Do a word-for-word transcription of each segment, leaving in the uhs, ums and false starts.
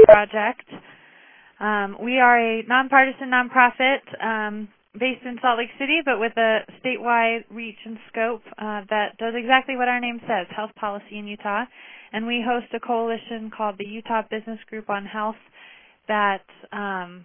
Project. Um, we are a nonpartisan nonprofit um, based in Salt Lake City, but with a statewide reach and scope uh, that does exactly what our name says, health policy in Utah. And we host a coalition called the Utah Business Group on Health that um,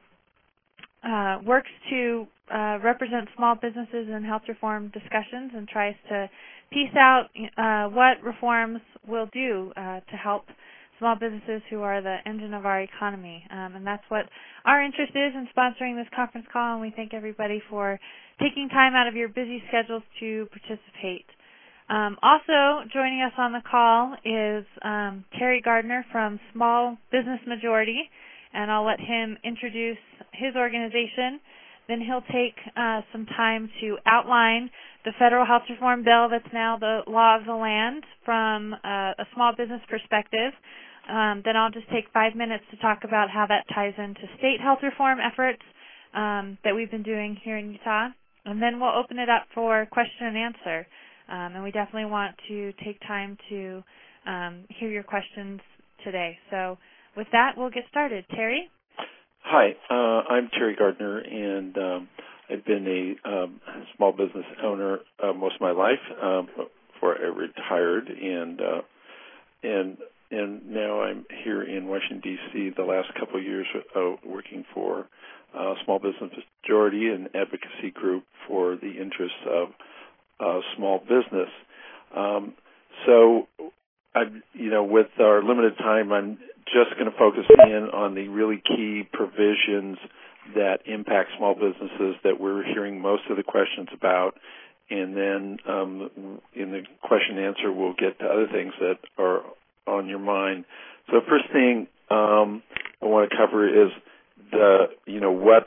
uh, works to uh, represent small businesses in health reform discussions and tries to piece out uh, what reforms will do uh, to help small businesses who are the engine of our economy. Um, and that's what our interest is in sponsoring this conference call, and we thank everybody for taking time out of your busy schedules to participate. Um, also joining us on the call is um, Terry Gardner from Small Business Majority, and I'll let him introduce his organization. Then he'll take uh, some time to outline the federal health reform bill that's now the law of the land from uh, a small business perspective. Um, then I'll just take five minutes to talk about how that ties into state health reform efforts um, that we've been doing here in Utah. And then we'll open it up for question and answer. Um, and we definitely want to take time to um, hear your questions today. So with that, we'll get started. Terry? Hi, uh, I'm Terry Gardner, and um, I've been a um, small business owner uh, most of my life um, before I retired, and uh, and and now I'm here in Washington, D C the last couple of years uh, working for uh, Small Business Majority, an advocacy group for the interests of uh, small business. Um, so, I, you know, with our limited time, I'm just going to focus in on the really key provisions that impact small businesses that we're hearing most of the questions about. And then um, in the question and answer, we'll get to other things that are on your mind. So the first thing um, I want to cover is the, you know, what's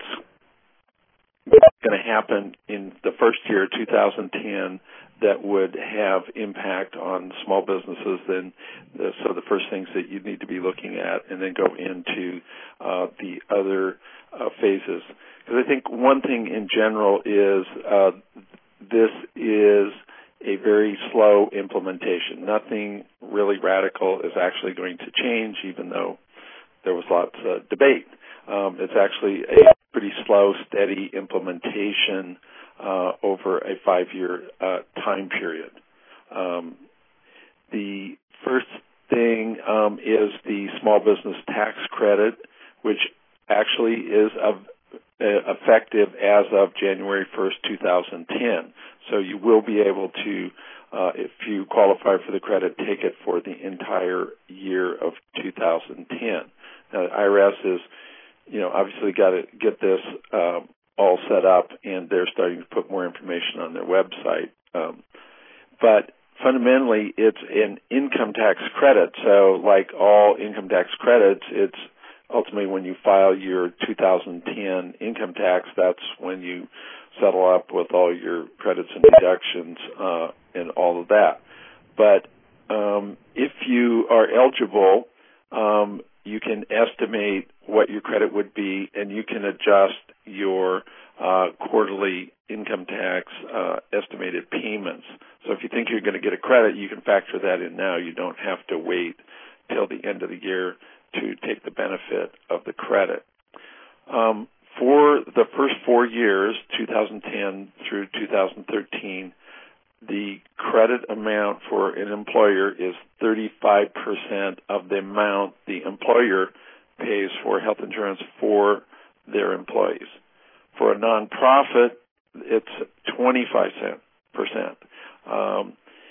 going to happen in the first year, two thousand ten, that would have impact on small businesses. Then, the, so the first things that you need to be looking at, and then go into uh, the other uh, phases. Because I think one thing in general is uh, this is a very slow implementation. Nothing really radical is actually going to change, even though there was lots of debate. Um, it's actually a pretty slow, steady implementation uh, over a five-year uh, time period. Um, the first thing um, is the small business tax credit, which actually is of, uh, effective as of January first, two thousand ten. So you will be able to, uh, if you qualify for the credit, take it for the entire year of two thousand ten. Now, the I R S is, you know, obviously got to get this um, all set up, and they're starting to put more information on their website. Um, but fundamentally, it's an income tax credit. So like all income tax credits, it's ultimately when you file your two thousand ten income tax, that's when you settle up with all your credits and deductions uh, and all of that. But um, if you are eligible, um, you can estimate what your credit would be, and you can adjust your uh, quarterly income tax uh, estimated payments. So if you think you're going to get a credit, you can factor that in now. You don't have to wait till the end of the year to take the benefit of the credit. Um, for the first four years, two thousand ten through two thousand thirteen, the credit amount for an employer is thirty-five percent of the amount the employer pays for health insurance for their employees. For a nonprofit, it's twenty-five percent. Um,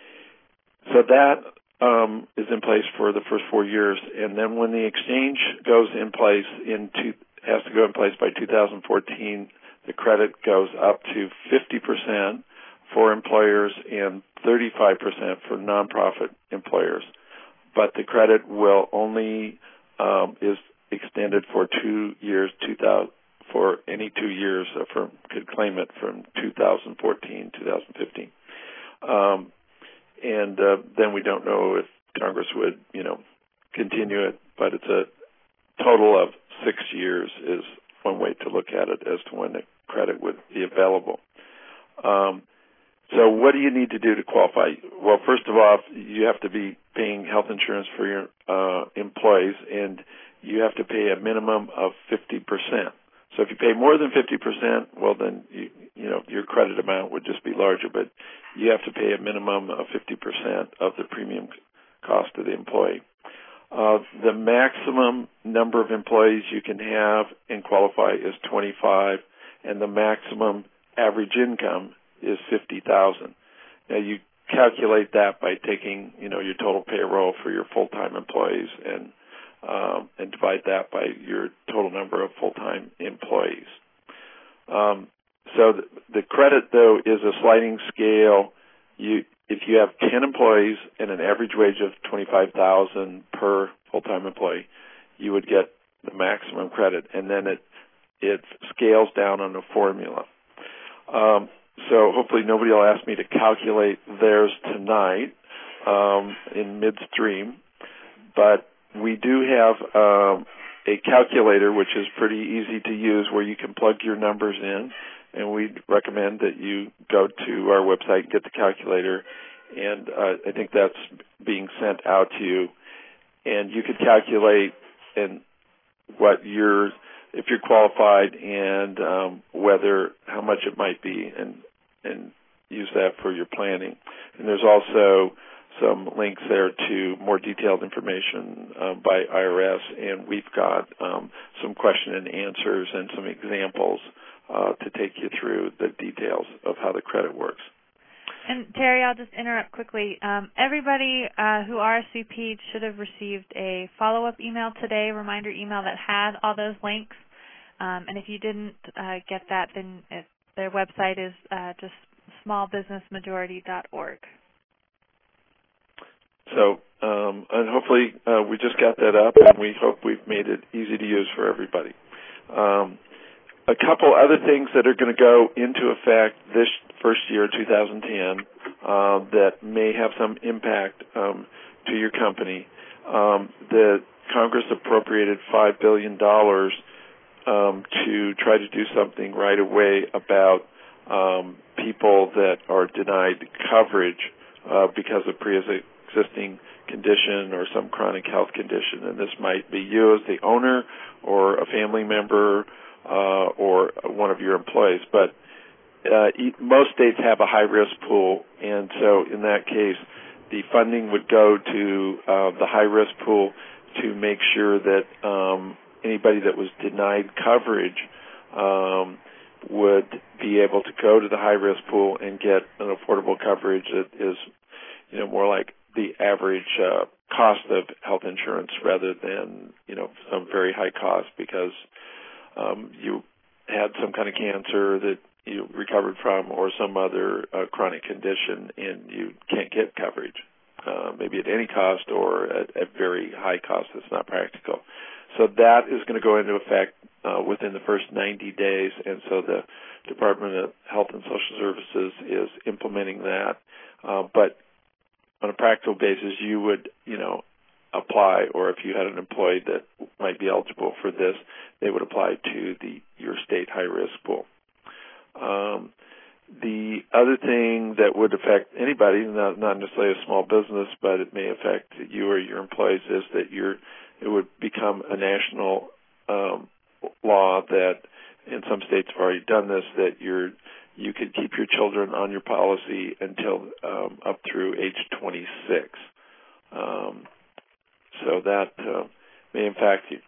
so that um, is in place for the first four years, and then when the exchange goes in place in two, has to go in place by two thousand fourteen, the credit goes up to fifty percent for employers and thirty-five percent for nonprofit employers. But the credit will only um, is extended for two years, two thousand, for any two years uh, from could claim it from two thousand fourteen, two thousand fifteen. Um, and uh, then we don't know if Congress would, you know, continue it, but it's a total of six years is one way to look at it as to when the credit would be available. Um, so what do you need to do to qualify? Well, first of all, you have to be paying health insurance for your uh, employees, and you have to pay a minimum of fifty percent. So if you pay more than fifty percent, well, then you, you know your credit amount would just be larger, but you have to pay a minimum of fifty percent of the premium cost of the employee. Uh, the maximum number of employees you can have and qualify is twenty-five, and the maximum average income is fifty thousand. Now you calculate that by taking, you know, your total payroll for your full-time employees and um, and divide that by your total number of full-time employees. Um, so the, the credit, though, is a sliding scale. You, if you have ten employees and an average wage of twenty-five thousand per full-time employee, you would get the maximum credit, and then it it scales down on a formula. Um, so hopefully nobody will ask me to calculate theirs tonight um, in midstream, but we do have um, a calculator which is pretty easy to use where you can plug your numbers in, and we'd recommend that you go to our website and get the calculator, and uh, I think that's being sent out to you, and you could calculate and what your if you're qualified and um, whether how much it might be, and and use that for your planning. And there's also some links there to more detailed information uh, by I R S, and we've got um, some question and answers and some examples uh, to take you through the details of how the credit works. And Terry, I'll just interrupt quickly. Um, everybody uh, who R S V P'd should have received a follow-up email today, reminder email that had all those links. Um, and if you didn't uh, get that, then it, their website is uh, just small business majority dot org. So, um, and hopefully uh, we just got that up, and we hope we've made it easy to use for everybody. Um, a couple other things that are going to go into effect this first year, two thousand ten, uh, that may have some impact um, to your company. Um, the Congress appropriated five billion dollars um, to try to do something right away about um, people that are denied coverage uh, because of pre-existing condition or some chronic health condition. And this might be you as the owner or a family member uh, or one of your employees. But uh, most states have a high-risk pool, and so in that case, the funding would go to uh, the high-risk pool to make sure that um, anybody that was denied coverage um, would be able to go to the high-risk pool and get an affordable coverage that is, you know, more like the average uh, cost of health insurance rather than, you know, some very high cost because um, you had some kind of cancer that you recovered from or some other uh, chronic condition and you can't get coverage, uh, maybe at any cost or at, at very high cost. It's not practical. So that is going to go into effect uh, within the first ninety days, and so the Department of Health and Social Services is implementing that. Uh, but on a practical basis, you would, you know, apply, or if you had an employee that might be eligible for this, they would apply to the your state high-risk pool. Um, the other thing that would affect anybody, not, not necessarily a small business, but it may affect you or your employees, is that you're, it would become a national um, law that, in some states have already done this, that you're you could keep your children on your policy until um, up through age twenty-six. Um, so that uh, may impact you.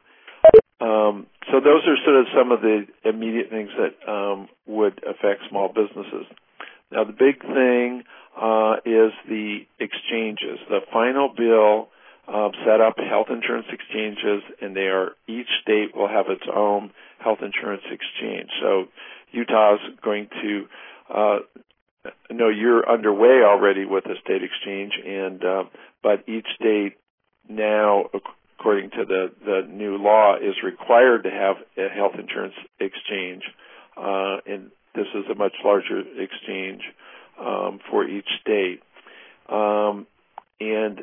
Um, so those are sort of some of the immediate things that um, would affect small businesses. Now, the big thing uh, is the exchanges. The final bill uh, set up health insurance exchanges, and they are each state will have its own health insurance exchange. So Utah's going to uh, know you're underway already with a state exchange, and uh, but each state now, according to the, the new law, is required to have a health insurance exchange, uh, and this is a much larger exchange um, for each state. Um, and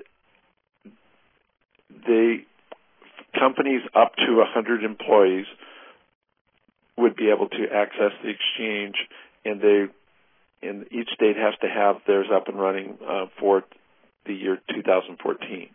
the companies up to one hundred employees would be able to access the exchange, and they, and each state has to have theirs up and running uh, for the year two thousand fourteen.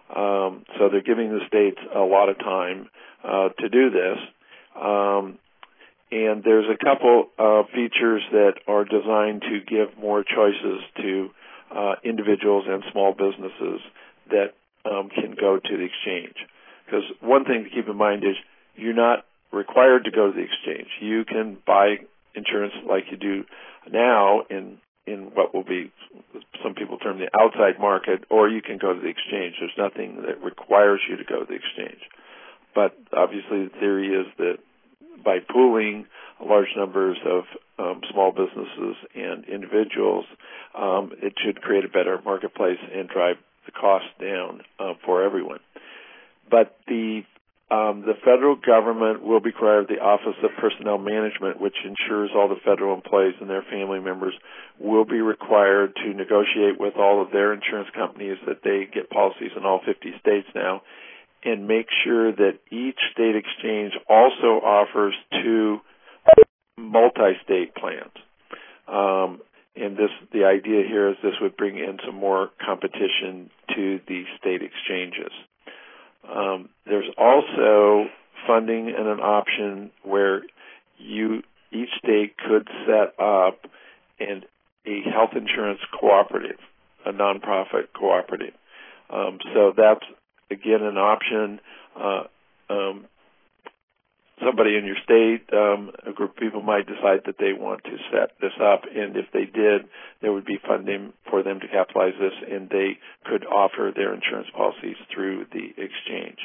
Um, so they're giving the states a lot of time uh, to do this. Um, and there's a couple uh, features that are designed to give more choices to uh, individuals and small businesses that um, can go to the exchange. Because one thing to keep in mind is you're not required to go to the exchange. You can buy insurance like you do now in in what will be, some people term the outside market, or you can go to the exchange. There's nothing that requires you to go to the exchange. But obviously the theory is that by pooling large numbers of um, small businesses and individuals, um, it should create a better marketplace and drive the cost down uh, for everyone. But the Um, the federal government will be required, the Office of Personnel Management, which ensures all the federal employees and their family members, will be required to negotiate with all of their insurance companies that they get policies in all fifty states now, and make sure that each state exchange also offers two multi-state plans. Um, and this, the idea here is this would bring in some more competition to the state exchanges. Um, there's also funding and an option where you each state could set up and a health insurance cooperative, a nonprofit cooperative. Um, so that's again an option. Uh, um, somebody in your state, um, a group of people might decide that they want to set this up, and if they did, there would be funding for them to capitalize this, and they could offer their insurance policies through the exchange.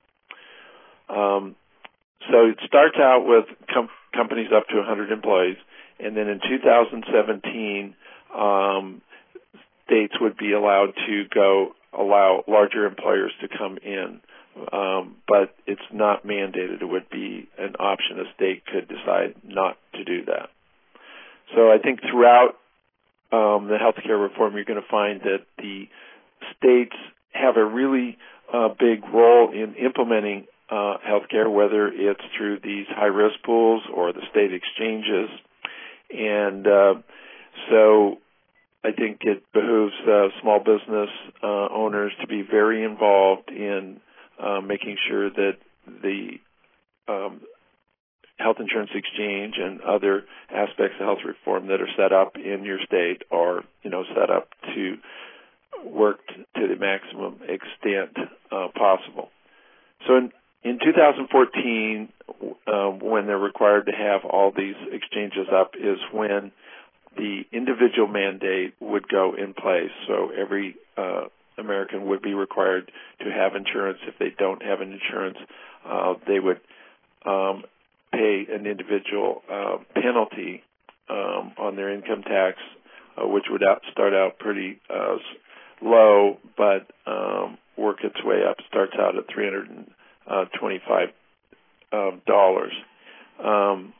Um, so it starts out with com- companies up to one hundred employees, and then in two thousand seventeen, um, states would be allowed to go allow larger employers to come in. Um, but it's not mandated. It would be an option. A state could decide not to do that. So I think throughout um, the healthcare reform, you're going to find that the states have a really uh, big role in implementing uh, healthcare, whether it's through these high-risk pools or the state exchanges. And uh, so I think it behooves uh, small business uh, owners to be very involved in Uh, making sure that the um, health insurance exchange and other aspects of health reform that are set up in your state are, you know, set up to work to the maximum extent uh, possible. So in, in two thousand fourteen, uh, when they're required to have all these exchanges up, is when the individual mandate would go in place. So every uh, American would be required to have insurance. If they don't have an insurance, uh, they would um, pay an individual uh, penalty um, on their income tax, uh, which would out, start out pretty uh, low, but um, work its way up. Starts out at three hundred twenty-five dollars. Um,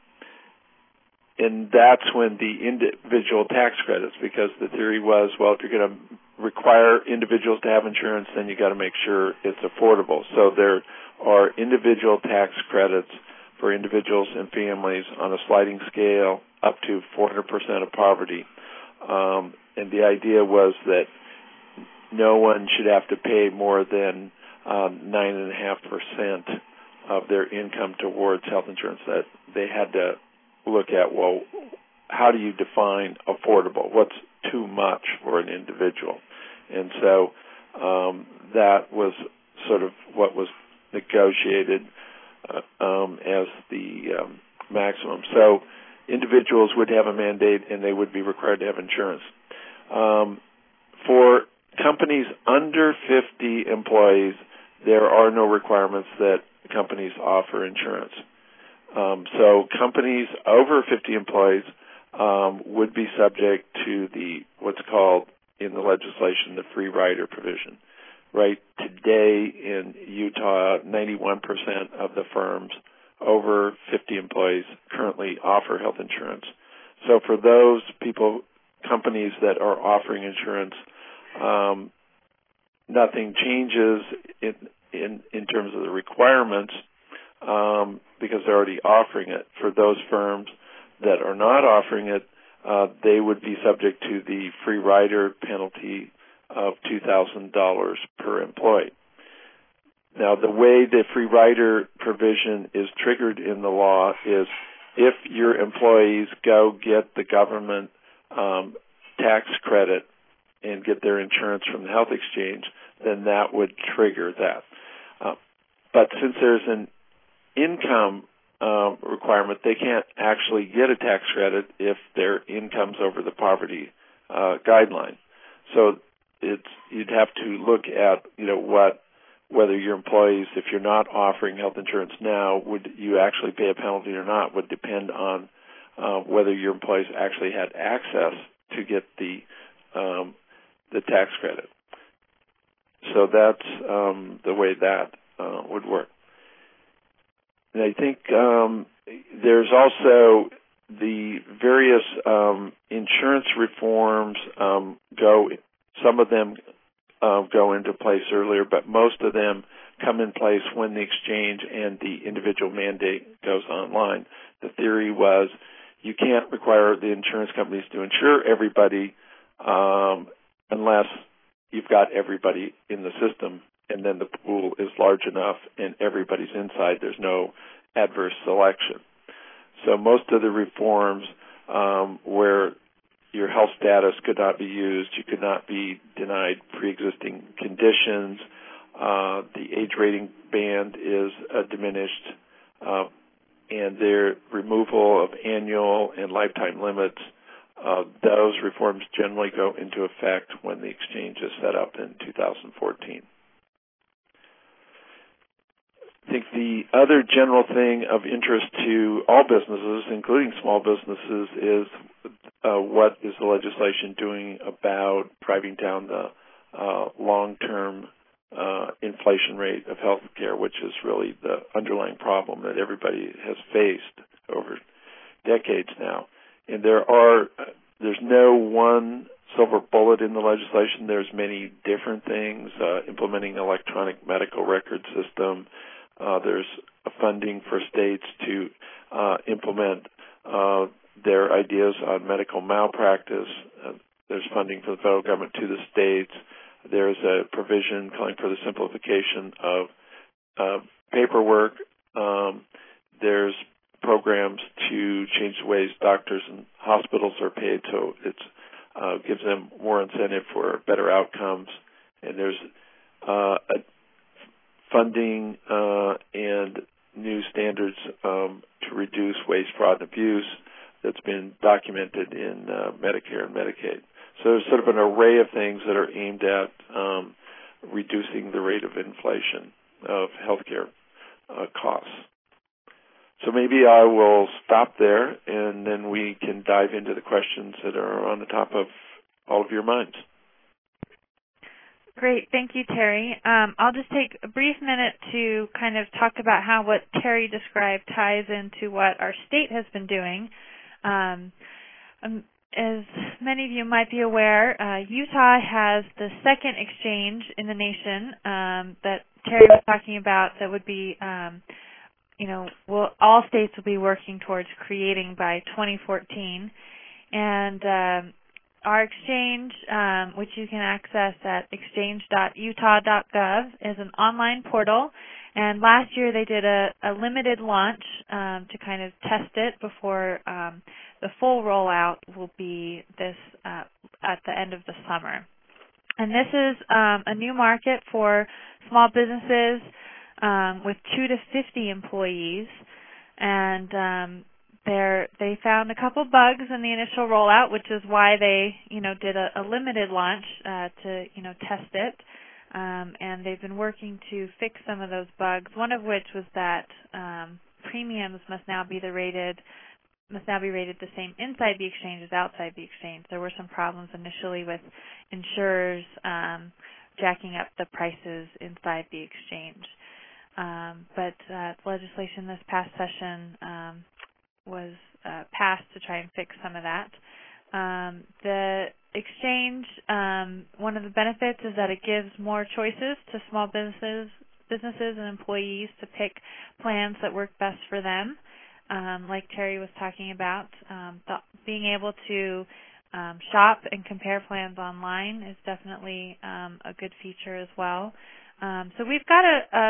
and that's when the individual tax credits, because the theory was, well, if you're going to require individuals to have insurance, then you got to make sure it's affordable. So there are individual tax credits for individuals and families on a sliding scale up to four hundred percent of poverty. Um, and the idea was that no one should have to pay more than um, nine point five percent of their income towards health insurance. That they had to look at, well, how do you define affordable? What's too much for an individual? And so um, that was sort of what was negotiated uh, um, as the um, maximum. So individuals would have a mandate, and they would be required to have insurance. Um, for companies under fifty employees, there are no requirements that companies offer insurance. Um, so companies over fifty employees um, would be subject to the what's called in the legislation the free rider provision. Right today in Utah, ninety-one percent of the firms over fifty employees currently offer health insurance. So for those people, companies that are offering insurance, um, nothing changes in, in in terms of the requirements. Um, because they're already offering it. For those firms that are not offering it, uh, they would be subject to the free rider penalty of two thousand dollars per employee. Now, the way the free rider provision is triggered in the law is if your employees go get the government um, tax credit and get their insurance from the health exchange, then that would trigger that. Uh, but since there's an income uh, requirement, they can't actually get a tax credit if their income's over the poverty uh, guideline. So it's you'd have to look at you know what whether your employees, if you're not offering health insurance now, would you actually pay a penalty or not would depend on uh, whether your employees actually had access to get the um, the tax credit. So that's um, the way that uh, would work. And I think um, there's also the various um, insurance reforms um, go. Some of them uh, go into place earlier, but most of them come in place when the exchange and the individual mandate goes online. The theory was you can't require the insurance companies to insure everybody um, unless you've got everybody in the system, and then the pool is large enough and everybody's inside. There's no adverse selection. So most of the reforms um, where your health status could not be used, you could not be denied pre-existing conditions, uh, the age rating band is uh, diminished, uh, and their removal of annual and lifetime limits, uh, those reforms generally go into effect when the exchange is set up in two thousand fourteen. I think the other general thing of interest to all businesses, including small businesses, is uh, what is the legislation doing about driving down the uh, long-term uh, inflation rate of health care, which is really the underlying problem that everybody has faced over decades now. And there are, there's no one silver bullet in the legislation. There's many different things, uh, implementing electronic medical record system. Uh, there's funding for states to uh, implement uh, their ideas on medical malpractice. Uh, there's funding for the federal government to the states. There's a provision calling for the simplification of uh, paperwork. Um, there's programs to change the ways doctors and hospitals are paid, so it uh, gives them more incentive for better outcomes. And there's uh, a funding uh, and new standards um, to reduce waste, fraud, and abuse that's been documented in uh, Medicare and Medicaid. So there's sort of an array of things that are aimed at um, reducing the rate of inflation of healthcare uh, costs. So maybe I will stop there, and then we can dive into the questions that are on the top of all of your minds. Great. Thank you, Terry. Um, I'll just take a brief minute to kind of talk about how what Terry described ties into what our state has been doing. Um, um, as many of you might be aware, uh, Utah has the second exchange in the nation um, that Terry was talking about that would be, um, you know, will, all states will be working towards creating by twenty fourteen. And um, our exchange, um, which you can access at exchange dot utah dot gov, is an online portal. And last year they did a, a limited launch um, to kind of test it before um, the full rollout will be this uh, at the end of the summer. And this is um, a new market for small businesses um, with two to fifty employees. And um, They're, they found a couple bugs in the initial rollout, which is why they, you know, did a, a limited launch uh, to, you know, test it. Um, and they've been working to fix some of those bugs. One of which was that um, premiums must now be the rated, must now be rated the same inside the exchange as outside the exchange. There were some problems initially with insurers um, jacking up the prices inside the exchange. Um, but uh, legislation this past session Um, was uh, passed to try and fix some of that. Um, the exchange, um, one of the benefits is that it gives more choices to small businesses, businesses and employees to pick plans that work best for them. Um, like Terry was talking about, um, the, being able to um, shop and compare plans online is definitely um, a good feature as well. Um, so we've got a, a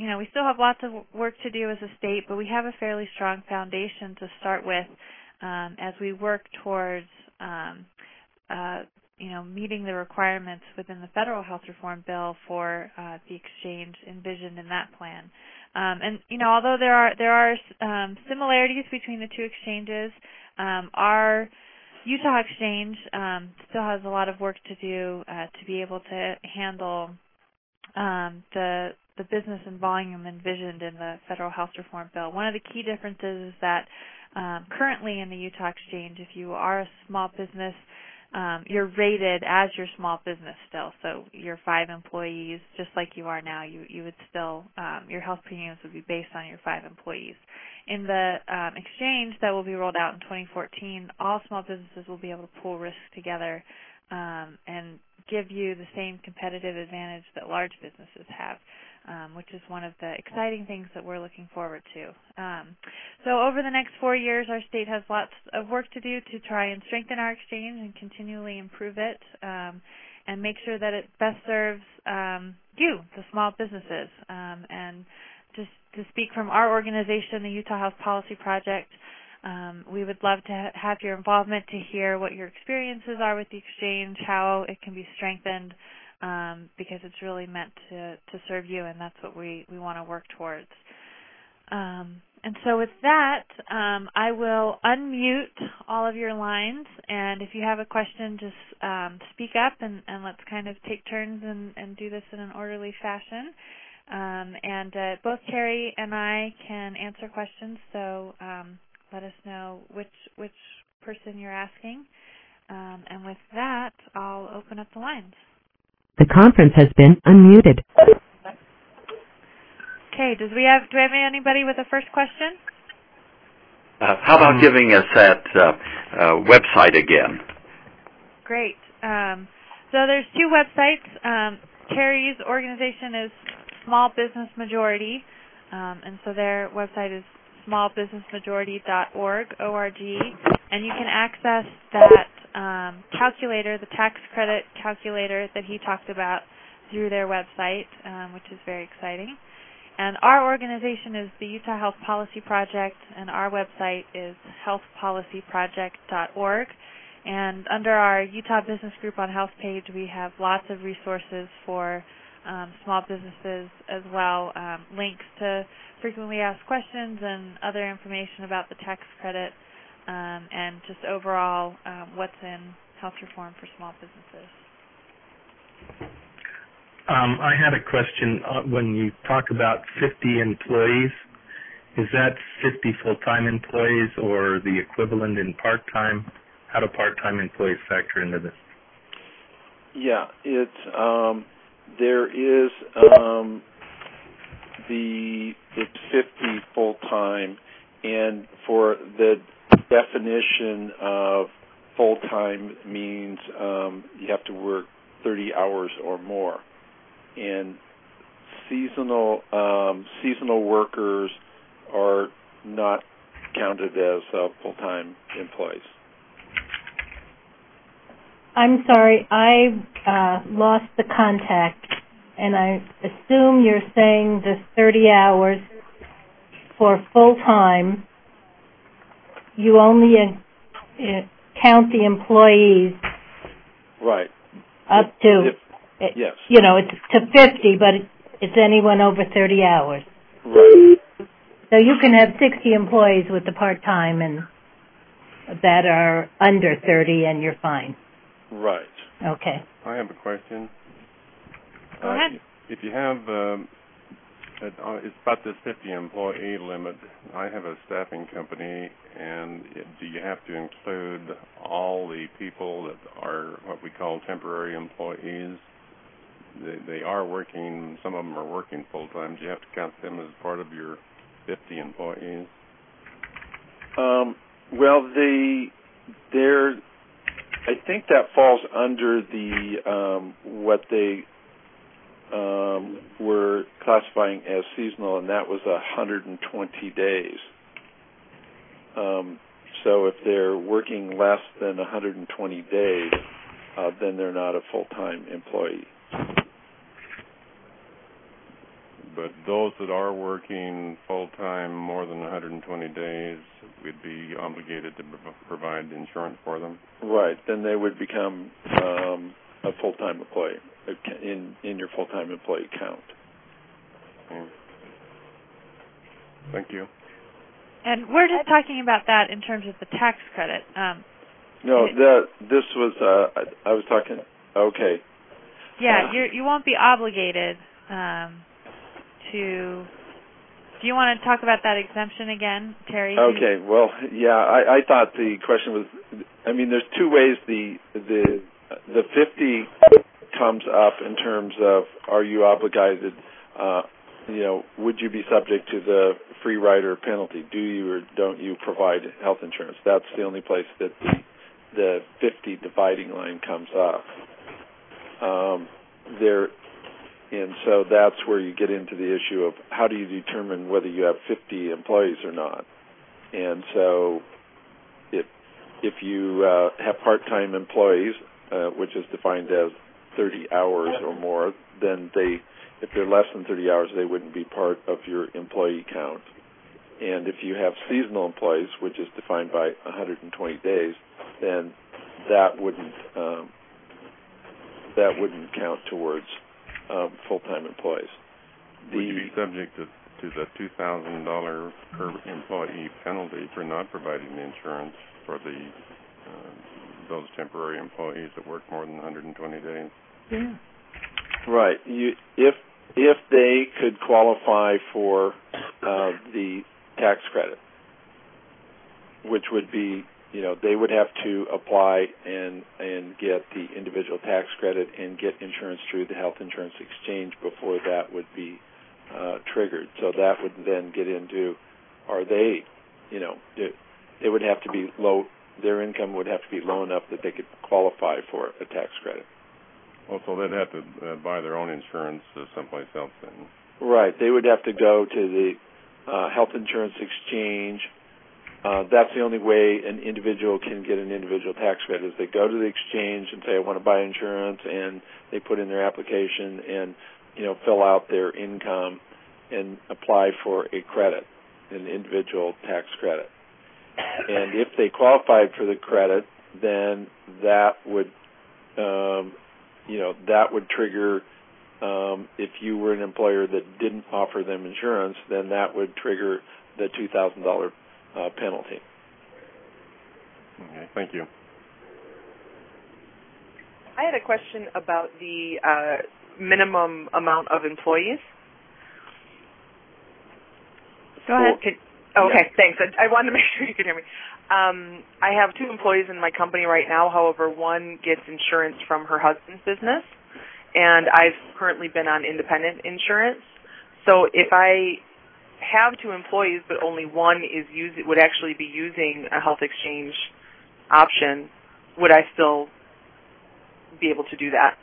you know, we still have lots of work to do as a state, but we have a fairly strong foundation to start with um, as we work towards, um, uh, you know, meeting the requirements within the federal health reform bill for uh, the exchange envisioned in that plan. Um, and you know, although there are there are um, similarities between the two exchanges, um, our Utah Exchange um, still has a lot of work to do uh, to be able to handle um, the the business and volume envisioned in the federal health reform bill. One of the key differences is that um, currently in the Utah Exchange, if you are a small business, um, you're rated as your small business still. So your five employees, just like you are now, you you would still um, your health premiums would be based on your five employees. In the um, exchange that will be rolled out in twenty fourteen, all small businesses will be able to pool risks together um, and give you the same competitive advantage that large businesses have, um, which is one of the exciting things that we're looking forward to. Um, so over the next four years, our state has lots of work to do to try and strengthen our exchange and continually improve it um, and make sure that it best serves um, you, the small businesses. Um, and just to speak from our organization, the Utah Health Policy Project, Um, we would love to ha- have your involvement to hear what your experiences are with the exchange, how it can be strengthened, um, because it's really meant to, to serve you, and that's what we, we want to work towards. Um, and so with that, um, I will unmute all of your lines, and if you have a question, just um, speak up, and, and let's kind of take turns and, and do this in an orderly fashion. Um, and uh, both Terry and I can answer questions, so um, let us know which which person you're asking. Um, and with that, I'll open up the lines. The conference has been unmuted. Okay, does we have do we have anybody with a first question? Uh, how about giving us that uh, uh, website again? Great. Um, so there's two websites. Um, Terry's organization is Small Business Majority, um, and so their website is small business majority dot org, O R G, and you can access that um, calculator, the tax credit calculator that he talked about through their website, um, which is very exciting. And our organization is the Utah Health Policy Project, and our website is health policy project dot org. And under our Utah Business Group on Health page, we have lots of resources for um, small businesses as well, um, links to frequently asked questions and other information about the tax credit um, and just overall um, what's in health reform for small businesses. Um, I had a question. Uh, when you talk about fifty employees, is that fifty full-time employees or the equivalent in part-time? How do part-time employees factor into this? Yeah, it's um, there is um, the it's fifty full-time, and for the definition of full-time means um, you have to work thirty hours or more. And seasonal um, seasonal workers are not counted as uh, full-time employees. I'm sorry, I uh, lost the contact, and I assume you're saying the thirty hours for full-time, you only uh, count the employees right up if, to... If, It, yes. You know, it's to fifty, but it, it's anyone over thirty hours. Right. So you can have sixty employees with the part-time and that are under thirty, and you're fine. Right. Okay. I have a question. Go uh, ahead. If you have, um, it, uh, it's about this fifty employee limit. I have a staffing company, and it, do you have to include all the people that are what we call temporary employees? They, they are working, some of them are working full-time. Do you have to count them as part of your fifty employees? Um, well, the there, I think that falls under the um, what they um, were classifying as seasonal, and that was one hundred twenty days. Um, so if they're working less than one hundred twenty days, uh, then they're not a full-time employee. but those that are working full-time more than one hundred twenty days, we'd be obligated to provide insurance for them? Right. Then they would become um, a full-time employee in, in your full-time employee count. Okay. Thank you. And we're just talking about that in terms of the tax credit. Um, no, it, the, this was, uh, I, I was talking, okay. Yeah, uh, you're, you won't be obligated um, to, do you want to talk about that exemption again, Terry? Okay, well, yeah, I, I thought the question was, I mean, there's two ways the, the, the fifty comes up in terms of, are you obligated, uh, you know, would you be subject to the free rider penalty? Do you or don't you provide health insurance? That's the only place that the, the fifty dividing line comes up. Um, there, and so that's where you get into the issue of how do you determine whether you have fifty employees or not. And so if, if you uh, have part-time employees, uh, which is defined as thirty hours or more, then they, if they're less than thirty hours, they wouldn't be part of your employee count. And if you have seasonal employees, which is defined by one hundred twenty days, then that wouldn't um, that wouldn't count towards um, full-time employees. The, Would you be subject to, to the two thousand dollars per employee penalty for not providing insurance for the uh, those temporary employees that work more than one hundred twenty days? Yeah. Right. You, if if they could qualify for uh, the tax credit, which would be, you know, they would have to apply and and get the individual tax credit and get insurance through the health insurance exchange before that would be uh, triggered. So that would then get into, are they, you know, they, they would have to be low, their income would have to be low enough that they could qualify for a tax credit. Well, so they'd have to uh, buy their own insurance uh, someplace else then. Right. They would have to go to the uh, health insurance exchange. Uh, that's the only way an individual can get an individual tax credit is they go to the exchange and say, I want to buy insurance, and they put in their application and, you know, fill out their income and apply for a credit, an individual tax credit. And if they qualified for the credit, then that would, um, you know, that would trigger, um, if you were an employer that didn't offer them insurance, then that would trigger the two thousand dollars uh, penalty. Okay, thank you. I had a question about the uh, minimum amount of employees. Go ahead. Can, oh, okay, yeah. thanks. I, I wanted to make sure you could hear me. Um, I have two employees in my company right now. However, one gets insurance from her husband's business, and I've currently been on independent insurance. So if I have two employees, but only one is use, would actually be using a health exchange option, would I still be able to do that?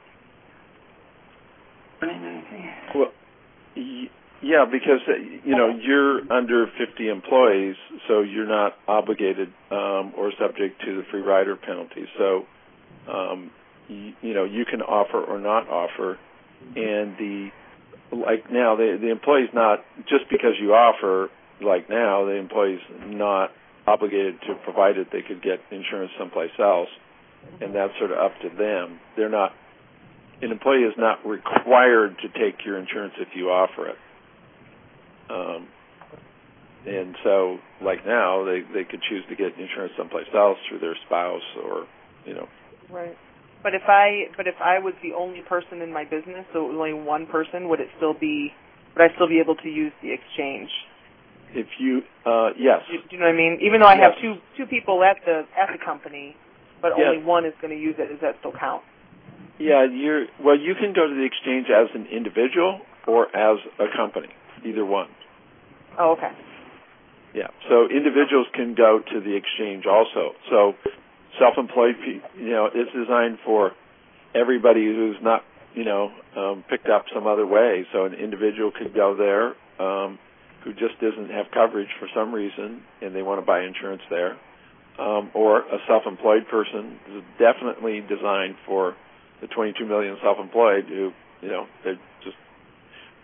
Well, y- yeah, because, uh, you know, you're under fifty employees, so you're not obligated um, or subject to the free rider penalty. So, um, y- you know, you can offer or not offer, and the like now, the, the employee's not, just because you offer, like now, the employee's not obligated to provide it. They could get insurance someplace else, and that's sort of up to them. They're not, an employee is not required to take your insurance if you offer it. Um, and so, like now, they, they could choose to get insurance someplace else through their spouse or, you know. Right. But if I but if I was the only person in my business, so it was only one person, would it still be? Would I still be able to use the exchange? If you, uh, yes. Do, do you know what I mean? Even though I yes. have two two people at the at the company, but yes. only one is going to use it, does that still count? Yeah, you're well. You can go to the exchange as an individual or as a company, either one. Oh, okay. Yeah. So individuals can go to the exchange also. So self-employed, you know, it's designed for everybody who's not, you know, um, picked up some other way. So an individual could go there um, who just doesn't have coverage for some reason, and they want to buy insurance there. Um, or a self-employed person is definitely designed for the twenty-two million self-employed who, you know, they're just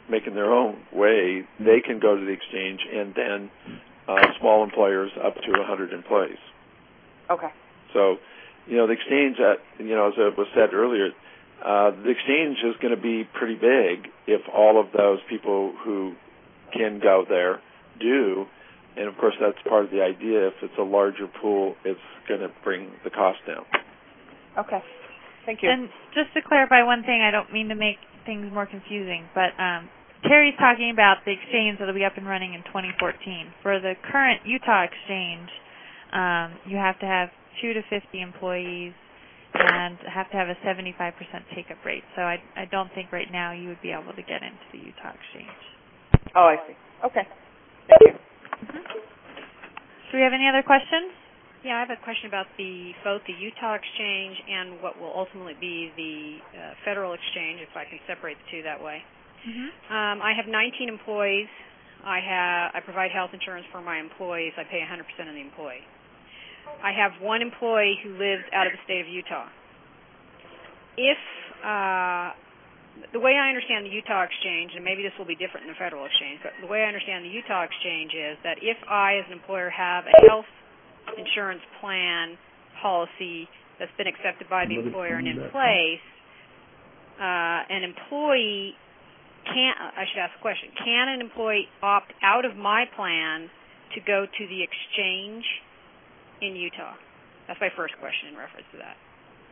making their own way, they can go to the exchange, and then uh, small employers up to one hundred employees. Okay. So, you know, the exchange, uh, you know, as it was said earlier, uh, the exchange is going to be pretty big if all of those people who can go there do. And, of course, that's part of the idea. If it's a larger pool, it's going to bring the cost down. Okay. Thank you. And just to clarify one thing, I don't mean to make things more confusing, but um, Terry's talking about the exchange that will be up and running in twenty fourteen. For the current Utah exchange, um, you have to have two to fifty employees and have to have a seventy-five percent take-up rate. So I, I don't think right now you would be able to get into the Utah exchange. Oh, I see. Okay. Thank you. Mm-hmm. Do we have any other questions? Yeah, I have a question about the both the Utah exchange and what will ultimately be the uh, federal exchange, if I can separate the two that way. Mm-hmm. Um, I have nineteen employees. I have I provide health insurance for my employees. I pay one hundred percent of the employee. I have one employee who lives out of the state of Utah. If uh, the way I understand the Utah exchange, and maybe this will be different in the federal exchange, but the way I understand the Utah exchange is that if I, as an employer, have a health insurance plan policy that's been accepted by the employer and in place, uh, an employee can, I should ask a question, can an employee opt out of my plan to go to the exchange in Utah? That's my first question in reference to that.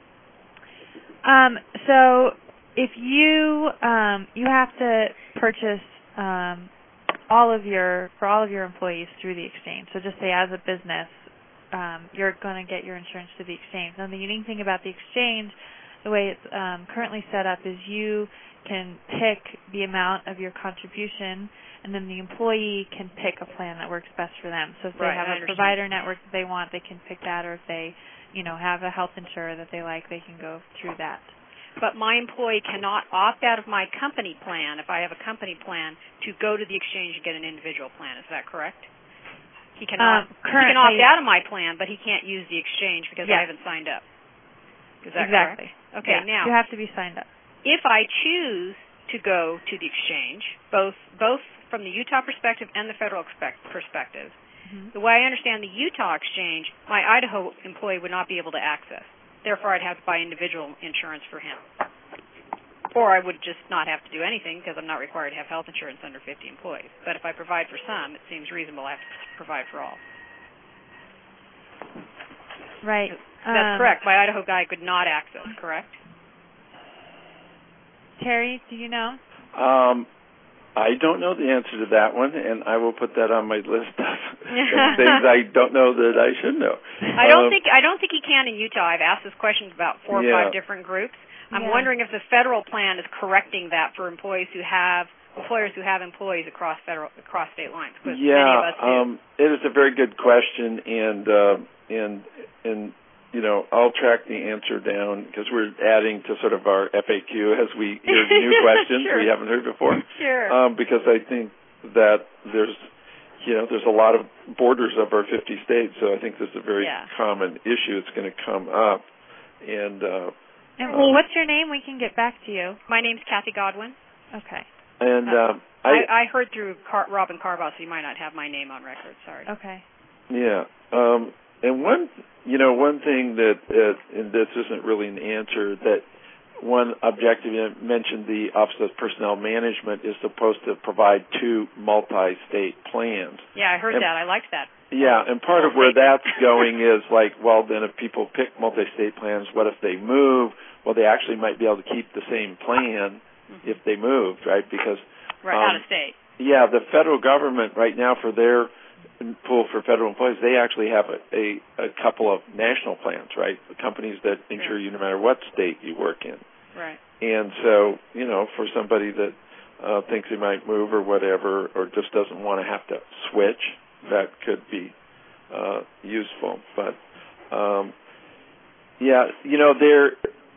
Um, so if you um, you have to purchase um, all of your for all of your employees through the exchange. So just say as a business, um, you're going to get your insurance through the exchange. Now the unique thing about the exchange, the way it's um, currently set up, is you can pick the amount of your contribution, and then the employee can pick a plan that works best for them. So if they Right, have I a provider network that they want, they can pick that, or if they, you know, have a health insurer that they like, they can go through that. But my employee cannot opt out of my company plan, if I have a company plan, to go to the exchange and get an individual plan. Is that correct? He cannot. Um, he can opt out of my plan, but he can't use the exchange because yes. I haven't signed up. Is that exactly. correct? Okay, yeah. now you have to be signed up. If I choose to go to the exchange, both both from the Utah perspective and the federal perspective, mm-hmm. the way I understand the Utah exchange, my Idaho employee would not be able to access. Therefore, I'd have to buy individual insurance for him. Or I would just not have to do anything because I'm not required to have health insurance under fifty employees. But if I provide for some, it seems reasonable I have to provide for all. Right. That's um, correct. My Idaho guy could not access, correct? Terry, do you know? Um, I don't know the answer to that one, and I will put that on my list of things I don't know that I should know. I don't um, think I don't think he can in Utah. I've asked this question about four or yeah. five different groups. I'm yeah. wondering if the federal plan is correcting that for employees who have employers who have employees across federal across state lines. Because yeah, many of us do. Um, it is a very good question, and uh, and and you know I'll track the answer down because we're adding to sort of our F A Q as we hear new questions sure. we haven't heard before. Sure. Um, because I think that there's you know there's a lot of borders of our fifty states, so I think this is a very yeah. common issue. It's going to come up, and. Uh, And uh, what's your name? We can get back to you. My name's Kathy Godwin. Okay. And um, I, I, I heard through Car- Robin Carbaugh, so you might not have my name on record. Sorry. Okay. Yeah. Um, and one, you know, one thing that, uh, and this isn't really an answer, that one objective, you mentioned the Office of Personnel Management is supposed to provide two multi-state plans. Yeah, I heard and, that. I liked that. Yeah, and part of where that's going is like, well, then if people pick multi-state plans, what if they move? Well, they actually might be able to keep the same plan mm-hmm. if they moved, right? Because right um, out of state. Yeah, the federal government right now for their pool for federal employees, they actually have a, a, a couple of national plans, right? The companies that insure you no matter what state you work in. Right. And so, you know, for somebody that uh, thinks they might move or whatever, or just doesn't want to have to switch, that could be uh, useful. But um, yeah, you know, they're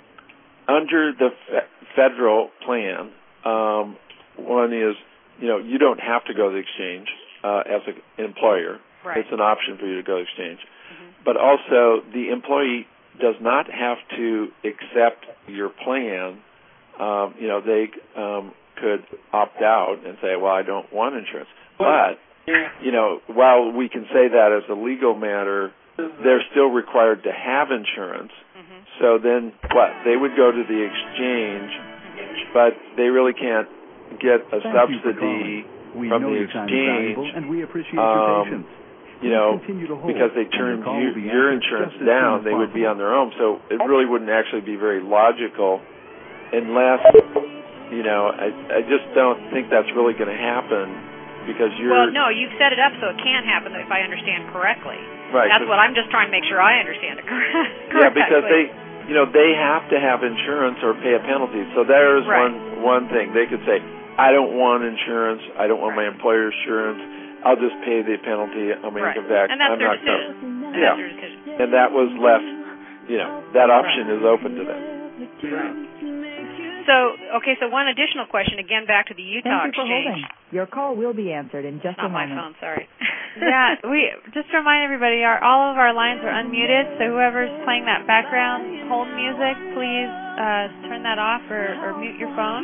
under the fe- federal plan. Um, one is, you know, you don't have to go to the exchange uh, as an employer. Right. It's an option for you to go to the exchange. Mm-hmm. But also, the employee does not have to accept your plan. Um, you know, they um, could opt out and say, well, I don't want insurance. But, you know, while we can say that as a legal matter, they're still required to have insurance. Mm-hmm. So then what? They would go to the exchange, but they really can't get a Thank subsidy we from know the your time is valuable, exchange. and we appreciate um, your patience. You know, Continue to hold, because they and turned your call you, will be your answered insurance just as soon down, as they would be possible. on their own. So it really wouldn't actually be very logical unless, you know, I, I just don't think that's really going to happen because you're... Well, no, you've set it up so it can't happen if I understand correctly. Right. That's what I'm just trying to make sure I understand it correctly. Yeah, because they, you know, they have to have insurance or pay a penalty. So there's right. one one thing. They could say, I don't want insurance. I don't want right. my employer's insurance. I'll just pay the penalty on my right. income tax. And that's I'm their not decision. gonna, And yeah. that's their decision. And that was left, you know, that option right. is open to them. Right. So, okay, so one additional question, again, back to the Utah Thank you for Exchange. holding. Your call will be answered in just Not a my moment. phone, sorry. Yeah, we just to remind everybody, our all of our lines are unmuted, so whoever's playing that background hold music, please uh, turn that off or, or mute your phone.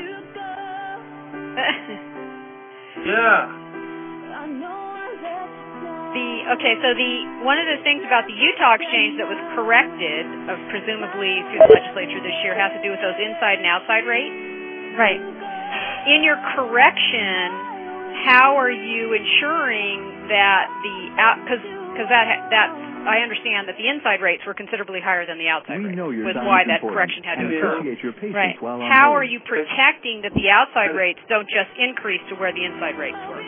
Yeah. The okay, so the one of the things about the Utah Exchange that was corrected, of presumably through the legislature this year, has to do with those inside and outside rates. Right. In your correction, how are you ensuring that the out because because that that I understand that the inside rates were considerably higher than the outside we rates. know your Was time why is that important, correction had to and occur. appreciate your patience Right. while on How hold. are you protecting that the outside rates don't just increase to where the inside rates were?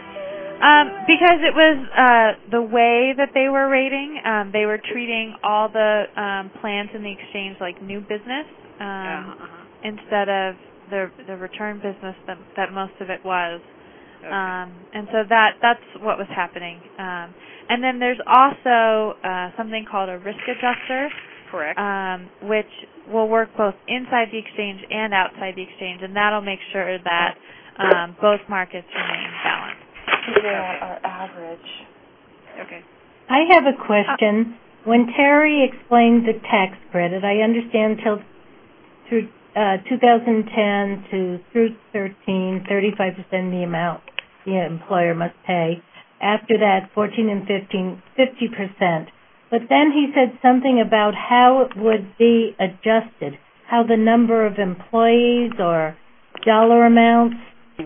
Um, because it was uh, the way that they were rating. Um, they were treating all the um, plans in the exchange like new business um, uh-huh. instead of the the return business that, that most of it was. Okay. Um, and so that that's what was happening. Um, and then there's also uh, something called a risk adjuster. Correct. Um, which will work both inside the exchange and outside the exchange, and that'll make sure that um, both markets remain balanced. Yeah, our average. Okay. I have a question. When Terry explained the tax credit, I understand till through uh, two thousand ten to through thirteen, thirty-five percent of the amount the employer must pay. After that, fourteen and fifteen, fifty percent. But then he said something about how it would be adjusted, how the number of employees or dollar amounts.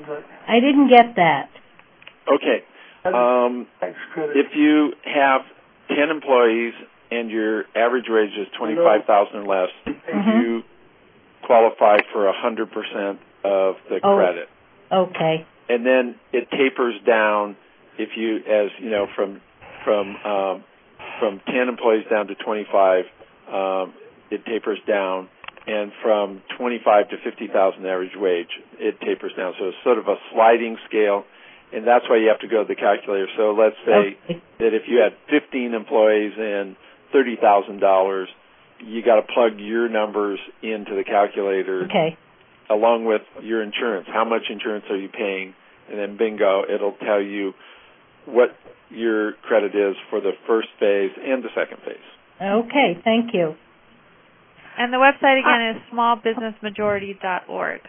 I didn't get that. Okay. Um, if you have ten employees and your average wage is twenty-five thousand or less, Mm-hmm. you qualify for a hundred percent of the Oh. credit. Okay. And then it tapers down if you, as you know, from from um, from ten employees down to twenty-five, um, it tapers down, and from twenty-five to fifty thousand average wage, it tapers down. So it's sort of a sliding scale. And that's why you have to go to the calculator. So let's say okay. that if you had fifteen employees and thirty thousand dollars, you got to plug your numbers into the calculator Okay. along with your insurance. How much insurance are you paying? And then bingo, it'll tell you what your credit is for the first phase and the second phase. Okay, thank you. And the website again is small business majority dot org.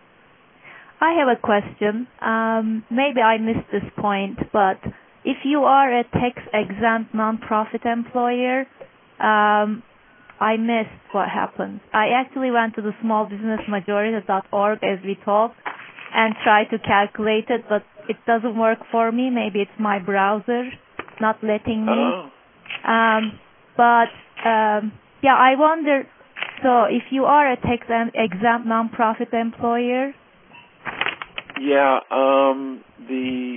I have a question. Um, maybe I missed this point, but if you are a tax-exempt nonprofit employer, um, I missed what happened. I actually went to the small business majority dot org as we talked and tried to calculate it, but it doesn't work for me. Maybe it's my browser not letting me. Oh. Um, but, um, yeah, I wonder, so if you are a tax-exempt nonprofit employer, Yeah, um, the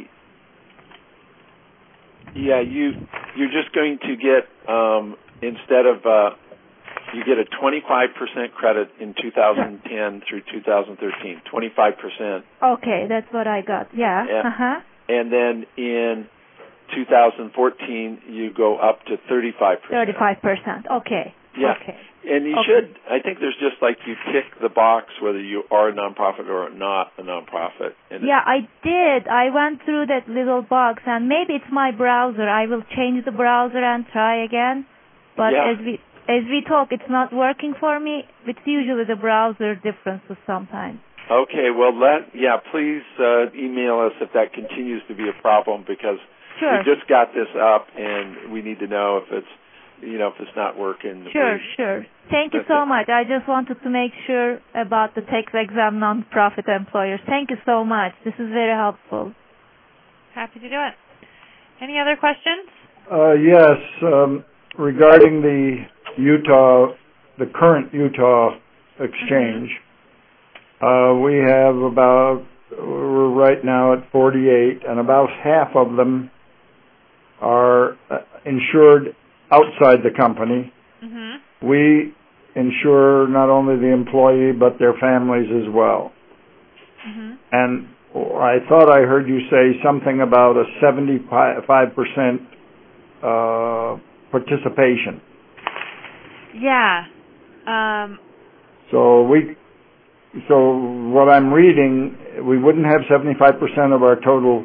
yeah you you're just going to get um, instead of uh, you get a twenty-five percent credit in two thousand ten through two thousand thirteen. twenty-five percent. Okay, that's what I got. Yeah. Yeah. Uh-huh. And then in two thousand fourteen you go up to thirty-five percent. thirty-five percent. Okay. Yeah. Okay. And you okay. should, I think there's just like you tick the box whether you are a nonprofit or not a nonprofit. And yeah, I did. I went through that little box, and maybe it's my browser. I will change the browser and try again. But yeah. as we as we talk, it's not working for me. It's usually the browser differences sometimes. Okay, well, let yeah, please uh, email us if that continues to be a problem, because Sure. we just got this up and we need to know if it's, you know, if it's not working. Sure, we, sure. Thank you so much. I just wanted to make sure about the tax-exempt non-profit employers. Thank you so much. This is very helpful. Happy to do it. Any other questions? Uh, yes, um, regarding the Utah, the current Utah exchange. Mm-hmm. Uh, we have about, we're right now at forty-eight, and about half of them are uh, insured outside the company. Mm-hmm. We insure not only the employee, but their families as well. Mm-hmm. And I thought I heard you say something about a seventy-five percent uh, participation. Yeah. Um, so we... So what I'm reading, we wouldn't have seventy-five percent of our total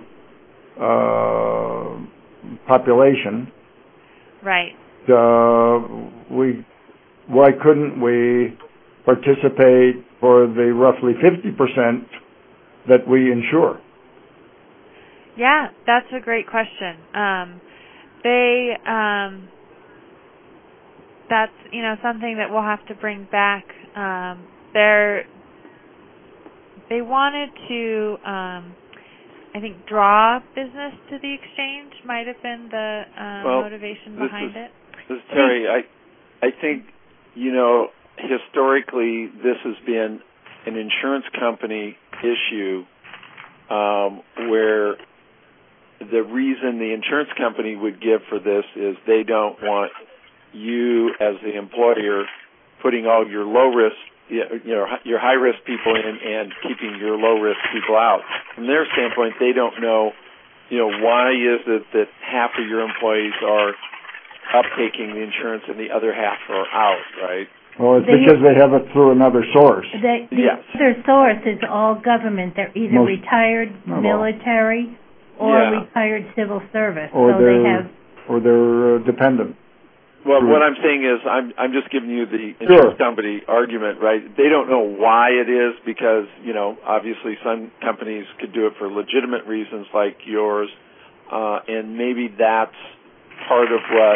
uh, population. Right. Uh, we, why couldn't we participate for the roughly fifty percent that we insure? Yeah, that's a great question. Um, they, um, that's, you know, something that we'll have to bring back. Um, they're They wanted to, um, I think, draw business to the exchange. Might have been the uh, well, motivation behind is, it. This is Terry. I, I think, you know, historically this has been an insurance company issue um, where the reason the insurance company would give for this is they don't want you as the employer putting all your low risk, you know, your high risk people in and keeping your low risk people out. From their standpoint, they don't know, you know, why is it that half of your employees are uptaking the insurance and the other half are out, right? Well, it's They- because they have it through another source. The, the Yes. other source is all government. They're either Most- retired not all. military or Yeah. retired civil service. Or so they're, they have. or they're uh, dependent. Well, True. what I'm saying is I'm I'm just giving you the insurance Sure. company argument, right? They don't know why it is because, you know, obviously some companies could do it for legitimate reasons like yours, uh, and maybe that's part of what,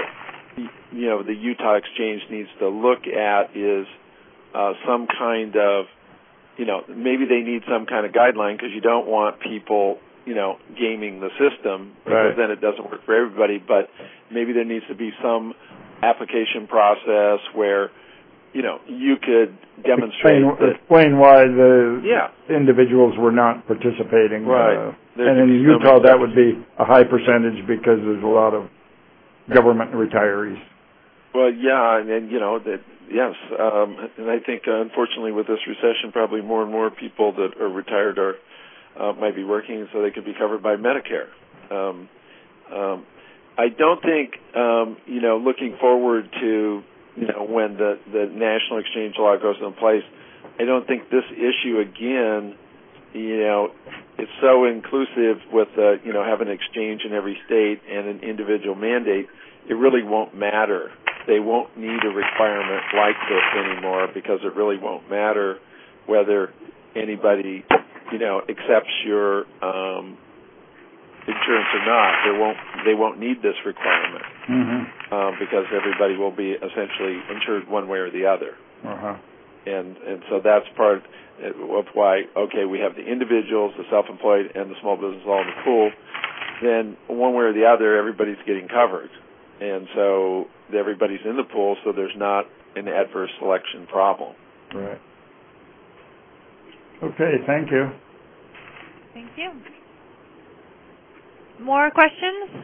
you know, the Utah Exchange needs to look at is uh, some kind of, you know, maybe they need some kind of guideline because you don't want people, you know, gaming the system because Right. then it doesn't work for everybody, but maybe there needs to be some application process where, you know, you could demonstrate Explain, that, explain why the yeah, individuals were not participating. Right. Uh, There and could in be some Utah, that exceptions. would be a high percentage because there's a lot of government retirees. well, yeah, and, and you know that, yes, um, and I think uh, unfortunately with this recession, probably more and more people that are retired are uh, might be working, so they could be covered by Medicare. Um, um, I don't think, um, you know, looking forward to, you know, when the, the national exchange law goes into place, I don't think this issue again, you know, is so inclusive with, uh, you know, having an exchange in every state and an individual mandate, it really won't matter. They won't need a requirement like this anymore because it really won't matter whether anybody, you know, accepts your um, insurance or not. They won't. They won't need this requirement Mm-hmm. um, because everybody will be essentially insured one way or the other. Uh-huh. And and so that's part of why. Okay, we have the individuals, the self-employed, and the small business all in the pool. Then one way or the other, everybody's getting covered, and so everybody's in the pool. So there's not an adverse selection problem. Right. Okay, thank you. Thank you. More questions?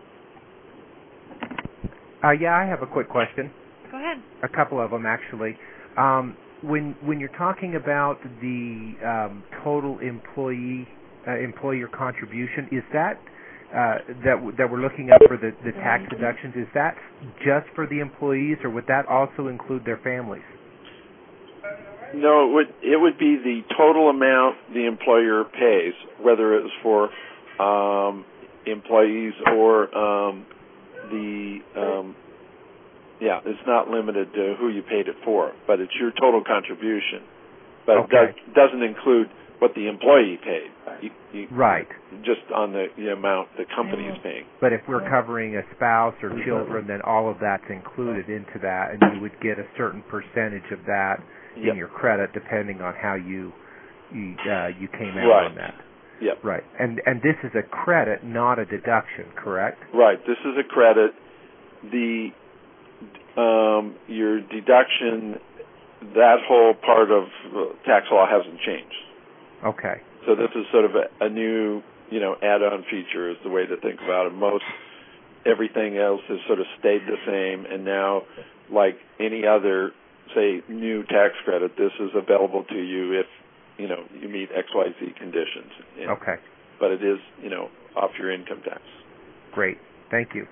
Uh, yeah, I have a quick question. Go ahead. A couple of them, actually. Um, when when you're talking about the um, total employee uh, employer contribution, is that uh, that that we're looking at for the, the tax deductions? Is that just for the employees, or would that also include their families? No, it would it would be the total amount the employer pays, whether it was for um, employees or um, the um, yeah, it's not limited to who you paid it for, but it's your total contribution. but okay. it does, doesn't include what the employee paid. You, you, right. Just on the, the amount the company is paying. But if we're covering a spouse or children, then all of that's included into that, and you would get a certain percentage of that yep. in your credit, depending on how you you, uh, you came out right. on that. Yep. Right. And and this is a credit, not a deduction, correct? Right. This is a credit. The um, your deduction, that whole part of tax law hasn't changed. Okay. So this is sort of a, a new, you know, add-on feature is the way to think about it. Most everything else has sort of stayed the same, and now, like any other, say, new tax credit, this is available to you if, you know, you meet X Y Z conditions. And, okay. But it is, you know, off your income tax. Great. Thank you.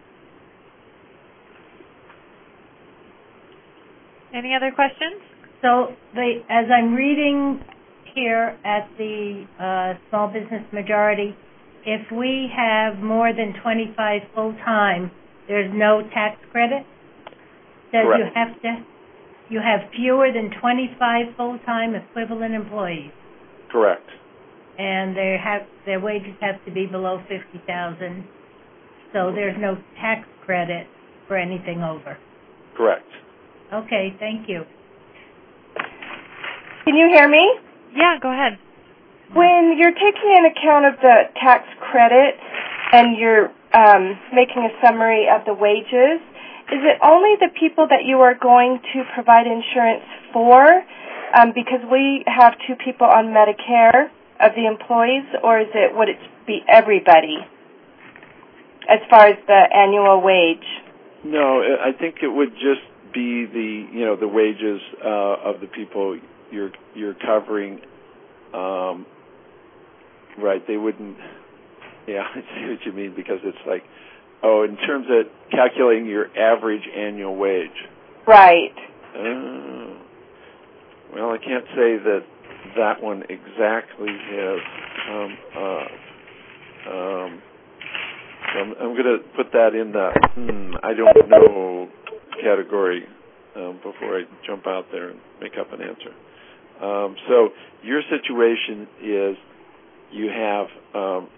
Any other questions? So, the, as I'm reading here at the uh, Small Business Majority, if we have more than twenty-five full-time, there's no tax credit? Does Correct. you have to, you have fewer than twenty-five full-time equivalent employees? Correct. And they have their wages have to be below fifty thousand, so there's no tax credit for anything over. Correct. Okay, thank you. Can you hear me? Yeah, go ahead. When you're taking into account of the tax credit and you're um, making a summary of the wages, is it only the people that you are going to provide insurance for? Um, because we have two people on Medicare of the employees, or is it would it be everybody as far as the annual wage? No, I think it would just be the you know the wages uh, of the people you're you're covering. Um, right, they wouldn't. Yeah, I see what you mean, because it's like, oh, in terms of calculating your average annual wage. Right. Uh, well, I can't say that that one exactly has come up. Um, so I'm, I'm going to put that in the hmm, I don't know category um, before I jump out there and make up an answer. Um, so your situation is you have... Um,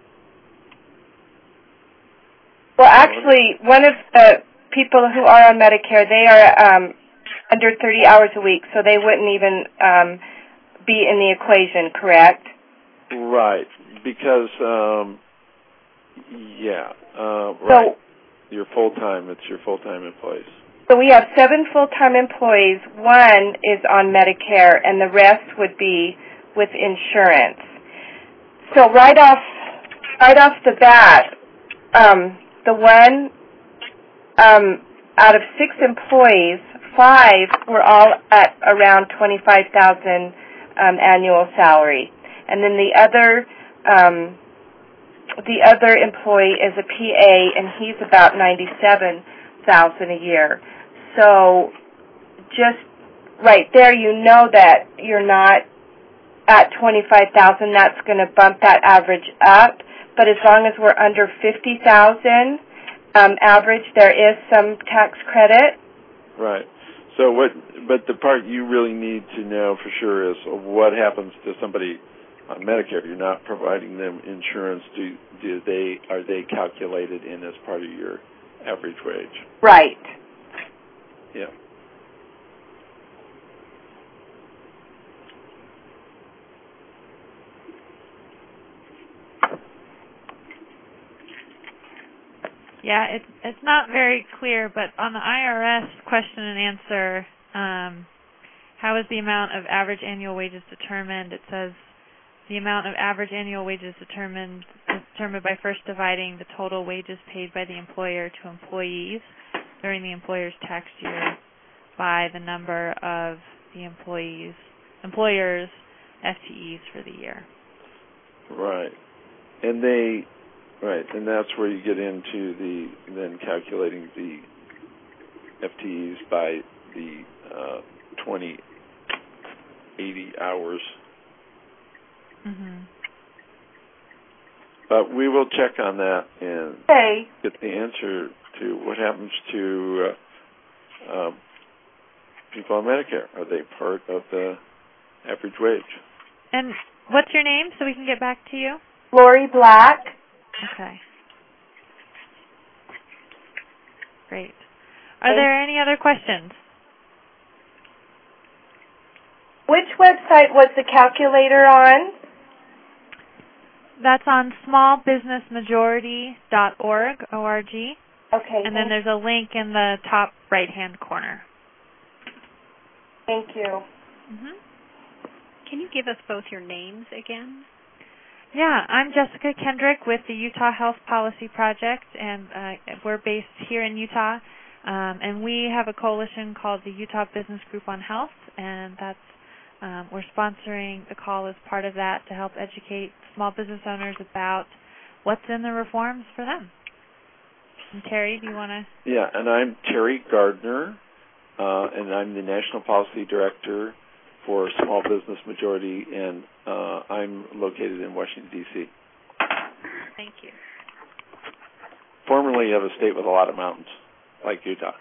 well, actually, one of the people who are on Medicare, they are um, under thirty hours a week, so they wouldn't even um, be in the equation, correct? Right, because, um, yeah, uh, right. So, you're full-time, it's your full-time employees. So we have seven full-time employees. One is on Medicare, and the rest would be with insurance. So right off, right off the bat, um, the one um, out of six employees, five were all at around twenty-five thousand um, annual salary, and then the other, um, the other employee is a P A, and he's about ninety-seven thousand a year. So just right there, you know that you're not at twenty-five thousand. That's going to bump that average up. But as long as we're under fifty thousand um, average, there is some tax credit. Right. So what? But the part you really need to know for sure is what happens to somebody on Medicare. You're not providing them insurance. Do do they are they calculated in as part of your average wage? Right. Yeah. Yeah, it's it's not very clear, but on the I R S question and answer, um, how is the amount of average annual wages determined? It says the amount of average annual wages determined is determined by first dividing the total wages paid by the employer to employees during the employer's tax year by the number of the employees employer's F T Es for the year. Right, and they. Right, and that's where you get into the then calculating the F T Es by the uh, twenty eighty hours. Mm-hmm. But we will check on that and okay. get the answer to what happens to uh, uh, people on Medicare. Are they part of the average wage. And what's your name so we can get back to you? Lori Black. Okay. Great. Are there any other questions? Which website was the calculator on? That's on small business majority dot org, O R G. Okay. And then there's a link in the top right-hand corner. Thank you. Mm-hmm. Can you give us both your names again? Yeah, I'm Jessica Kendrick with the Utah Health Policy Project, and uh, we're based here in Utah. Um, and we have a coalition called the Utah Business Group on Health, and that's um, we're sponsoring the call as part of that to help educate small business owners about what's in the reforms for them. And Terry, do you want to? Yeah, and I'm Terry Gardner, uh, and I'm the National Policy Director for Small Business Majority, and uh, I'm located in Washington, D C Thank you. Formerly of a state with a lot of mountains, like Utah.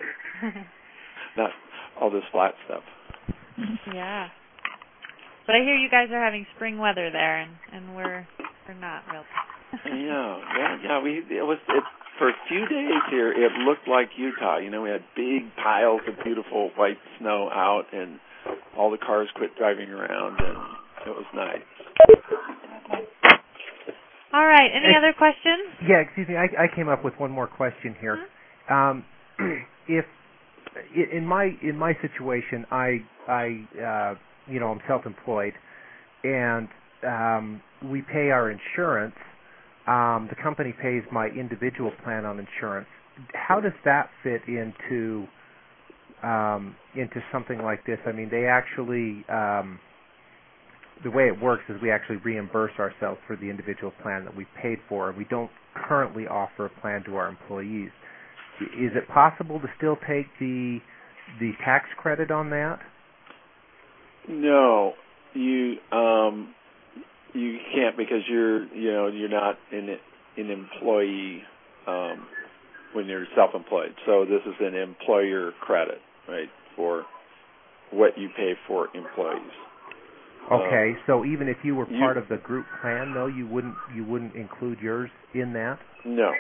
Not all this flat stuff. Yeah. But I hear you guys are having spring weather there, and, and we're we're not real. yeah, yeah, yeah. We it was it for a few days here. It looked like Utah. You know, we had big piles of beautiful white snow out, and all the cars quit driving around, and it was nice. All right. Any other questions? Yeah, excuse me. I, I came up with one more question here. Mm-hmm. Um, if in my in my situation, I I uh, you know I'm self-employed, and um, we pay our insurance. Um, the company pays my individual plan on insurance. How does that fit into um, into something like this? I mean, they actually um, the way it works is we actually reimburse ourselves for the individual plan that we paid for. We don't currently offer a plan to our employees. Is it possible to still take the the tax credit on that? No, you um, you can't because you're you know you're not an an employee um, when you're self-employed. So this is an employer credit, right, for what you pay for employees. Okay, um, so even if you were part you, of the group plan, though, you wouldn't you wouldn't include yours in that? No.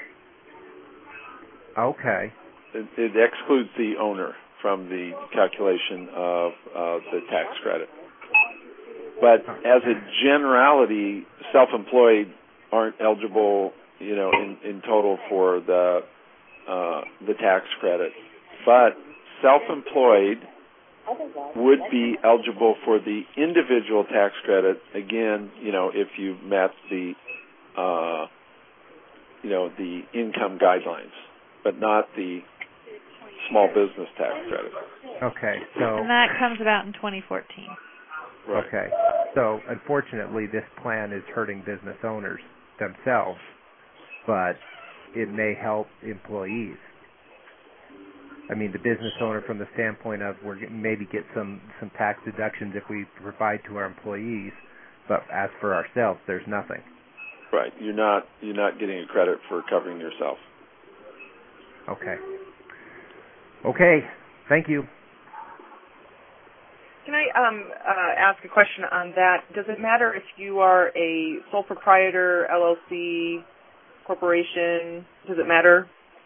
Okay. It, it excludes the owner from the calculation of uh, the tax credit. But as a generality, self-employed aren't eligible, you know, in, in total for the uh, the tax credit. But self-employed would be eligible for the individual tax credit. Again, you know, if you met the uh, you know the income guidelines, but not the small business tax credit. Okay, so and that comes about in twenty fourteen. Right. Okay, so unfortunately, this plan is hurting business owners themselves, but it may help employees. I mean, the business owner, from the standpoint of we're getting, maybe get some some tax deductions if we provide to our employees, but as for ourselves, there's nothing. Right. You're not you're not getting a credit for covering yourself. Okay. Okay. Thank you. Can I um, uh, ask a question on that? Does it matter if you are a sole proprietor, L L C, corporation? Does it matter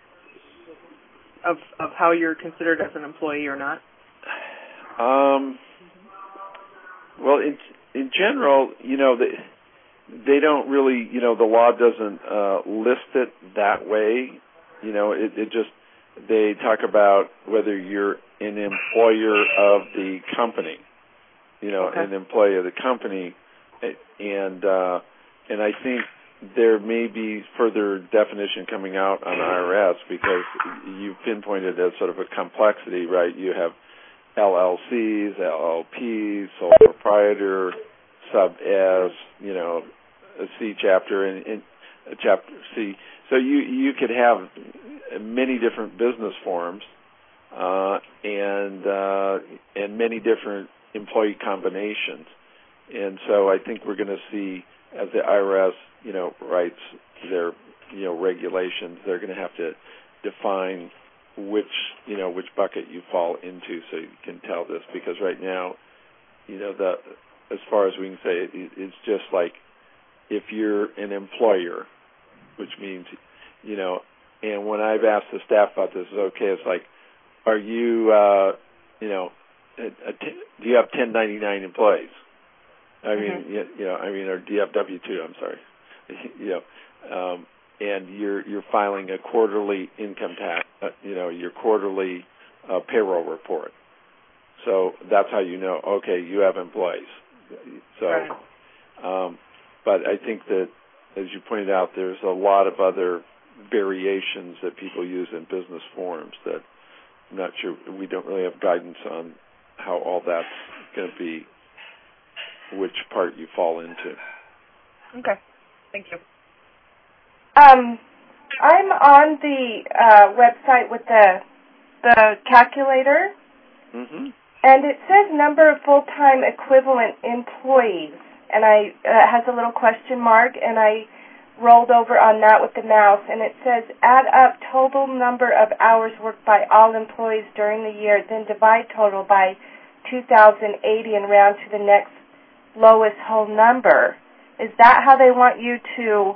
of of how you're considered as an employee or not? Um. Well, in in general, you know, they they don't really, you know, the law doesn't uh, list it that way. You know, it, it just they talk about whether you're an employer of the company, you know, okay. an employee of the company, and uh, and I think there may be further definition coming out on I R S because you pinpointed as sort of a complexity, right? You have L L Cs, L L Ps, sole proprietor, sub S, you know, a C chapter and, and a chapter C. So you you could have many different business forms uh, and uh, and many different employee combinations, and so I think we're going to see as the I R S you know writes their you know regulations, they're going to have to define which you know which bucket you fall into, so you can tell this because right now, you know the as far as we can say, it, it's just like if you're an employer, which means, you know, and when I've asked the staff about this, okay, it's like, are you, uh, you know, a, a t- do you have ten ninety-nine employees? I mean, mm-hmm. you, you know, I mean, or do you have W two? I'm sorry, you know, um, and you're you're filing a quarterly income tax, uh, you know, your quarterly uh, payroll report. So that's how you know, okay, you have employees. So, right. um, but I think that, as you pointed out, there's a lot of other variations that people use in business forms that I'm not sure, we don't really have guidance on how all that's going to be, which part you fall into. Okay. Thank you. Um, I'm on the uh, website with the the calculator, mm-hmm. and it says number of full-time equivalent employees, and I uh, has a little question mark, and I rolled over on that with the mouse, and it says add up total number of hours worked by all employees during the year, then divide total by two thousand eighty and round to the next lowest whole number. Is that how they want you to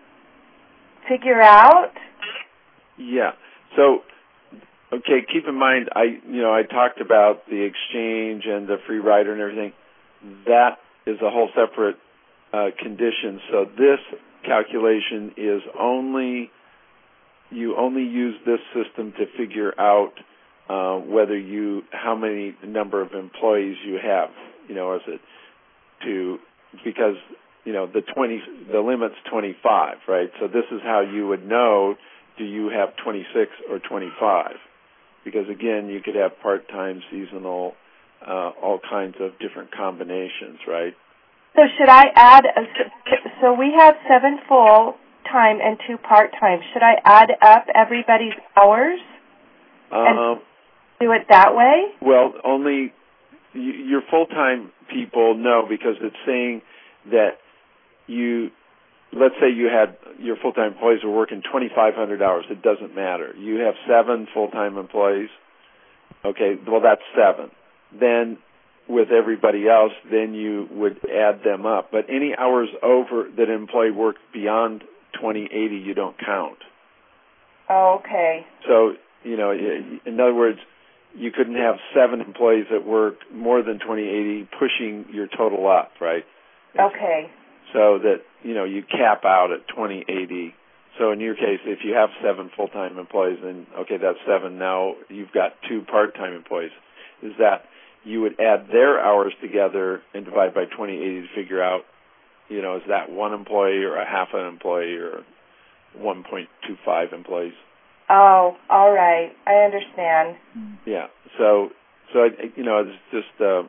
figure out? Yeah. So, okay, keep in mind, I you know I talked about the exchange and the free rider and everything. That is a whole separate uh, condition. So this calculation is only, you only use this system to figure out uh, whether you, how many number of employees you have. You know, is it to, because, you know, the twenty, the limit's twenty-five, right? So this is how you would know, do you have twenty-six or twenty-five? Because again, you could have part-time, seasonal, uh, all kinds of different combinations, right? So should I add, a, so we have seven full-time and two part-time. Should I add up everybody's hours and Um, do it that way? well, only y- your full-time people know, because it's saying that you, let's say you had, your full-time employees were working twenty-five hundred hours. It doesn't matter. You have seven full-time employees. Okay, well, that's seven. Then with everybody else, then you would add them up. But any hours over that an employee worked beyond twenty eighty, you don't count. Oh, okay. So, you know, in other words, you couldn't have seven employees that worked more than twenty eighty pushing your total up, right? Okay. So that, you know, you cap out at twenty eighty. So in your case, if you have seven full-time employees, then, okay, that's seven. Now you've got two part-time employees. Is that you would add their hours together and divide by twenty eighty to figure out, you know, is that one employee or a half an employee or one point two five employees? Oh, all right. I understand. Yeah. So, so you know, it's just uh,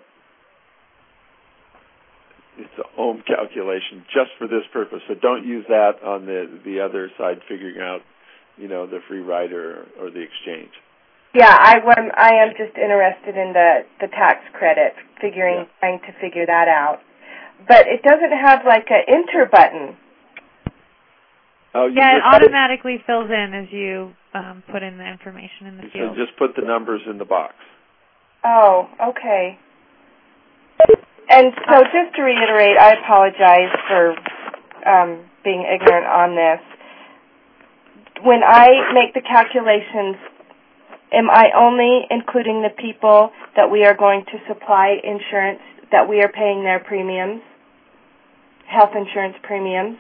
it's a home calculation just for this purpose. So don't use that on the the other side, figuring out, you know, the free rider or, or the exchange. Yeah, I am, I am just interested in the, the tax credit, figuring, yeah. trying to figure that out. But it doesn't have like an enter button. Oh, you yeah, it just, automatically fills in as you um, put in the information in the so field. Just put the numbers in the box. Oh, okay. And so just to reiterate, I apologize for um, being ignorant on this. When I make the calculations, am I only including the people that we are going to supply insurance, that we are paying their premiums, health insurance premiums?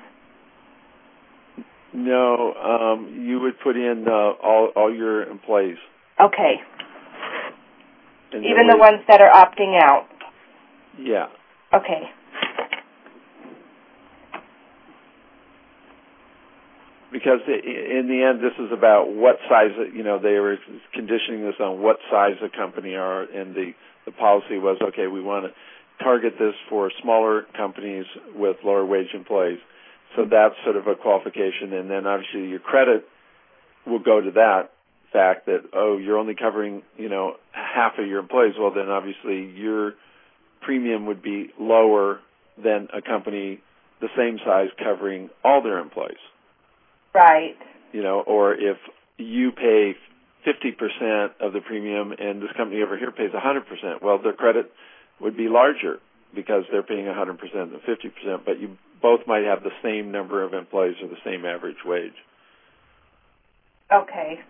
No, um, you would put in uh, all all your employees. Okay. And even the ones that are opting out? Yeah. Okay. Because in the end, this is about what size, you know, they were conditioning this on what size the company are, and the, the policy was, okay, we want to target this for smaller companies with lower wage employees. So that's sort of a qualification, and then obviously your credit will go to that fact that, oh, you're only covering, you know, half of your employees. Well, then obviously your premium would be lower than a company the same size covering all their employees. Right. You know, or if you pay fifty percent of the premium and this company over here pays one hundred percent, well, their credit would be larger because they're paying one hundred percent and fifty percent, but you both might have the same number of employees or the same average wage. Okay.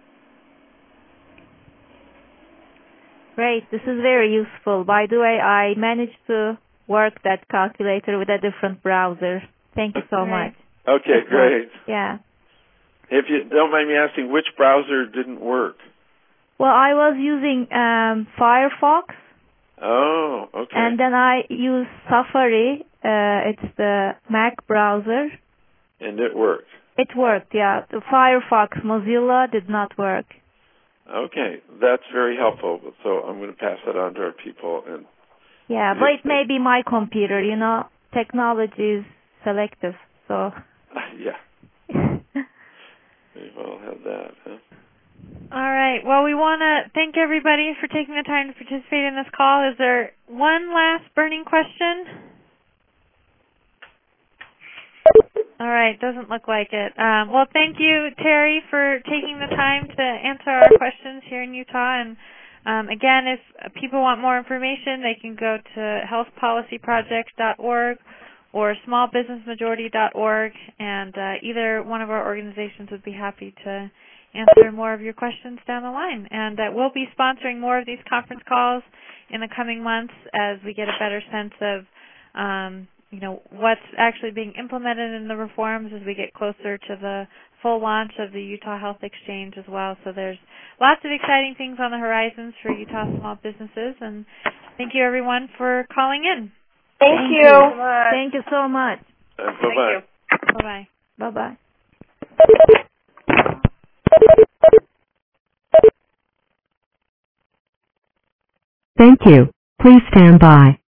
Great. This is very useful. By the way, I managed to work that calculator with a different browser. Thank you so much. Okay, That's great. Nice. Yeah. If you don't mind me asking, which browser didn't work? Well, I was using um, Firefox. Oh, okay. And then I used Safari. Uh, it's the Mac browser. And it worked? It worked, yeah. The Firefox, Mozilla did not work. Okay, that's very helpful. So I'm going to pass that on to our people. And yeah, but it may be my computer. You know, technology is selective, so. Yeah. Maybe I'll have that. Huh? All right. Well, we want to thank everybody for taking the time to participate in this call. Is there one last burning question? All right. Doesn't look like it. Um, well, thank you, Terry, for taking the time to answer our questions here in Utah. And um, again, if people want more information, they can go to health policy project dot org or small business majority dot org, and uh, either one of our organizations would be happy to answer more of your questions down the line. And uh, we'll be sponsoring more of these conference calls in the coming months as we get a better sense of um, you know, what's actually being implemented in the reforms as we get closer to the full launch of the Utah Health Exchange as well. So there's lots of exciting things on the horizons for Utah small businesses. And thank you, everyone, for calling in. Thank, Thank you. you. Thank you so much. Uh, bye-bye. Bye-bye. Bye-bye. Thank you. Please stand by.